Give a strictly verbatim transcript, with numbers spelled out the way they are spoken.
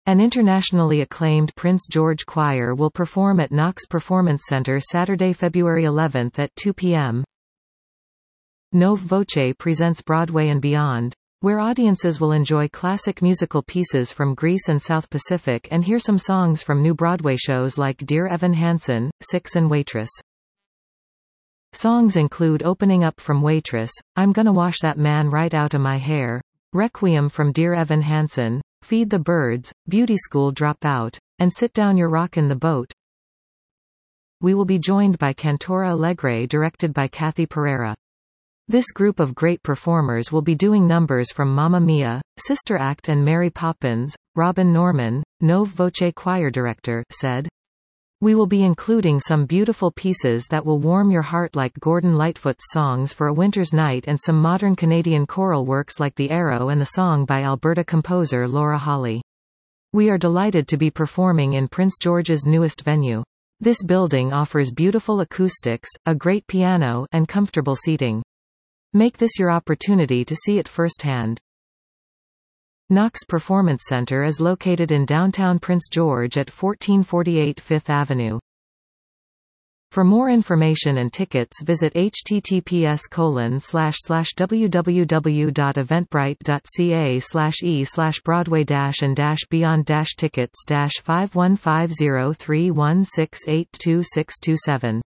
An internationally acclaimed Prince George Choir will perform at Knox Performance Center Saturday, February eleventh at two p m Nove Voce presents Broadway and Beyond, where audiences will enjoy classic musical pieces from Greece and South Pacific and hear some songs from new Broadway shows like Dear Evan Hansen, Six and Waitress. Songs include Opening Up from Waitress, I'm Gonna Wash That Man Right Outta My Hair, Requiem from Dear Evan Hansen, Feed the Birds, Beauty School Dropout, and Sit Down You're Rockin' the Boat. We will be joined by Cantora Allegre directed by Kathy Pereira. This group of great performers will be doing numbers from Mamma Mia, Sister Act and Mary Poppins, Robin Norman, Nove Voce choir director, said. We will be including some beautiful pieces that will warm your heart like Gordon Lightfoot's Songs for a Winter's Night and some modern Canadian choral works like The Arrow and the song by Alberta composer Laura Holly. We are delighted to be performing in Prince George's newest venue. This building offers beautiful acoustics, a great piano, and comfortable seating. Make this your opportunity to see it firsthand. Knox Performance Center is located in downtown Prince George at fourteen forty-eight Fifth Avenue. For more information and tickets visit https colon slash slash www.eventbrite.ca slash e slash Broadway dash and dash beyond dash tickets dash five one five zero three one six eight two six two seven.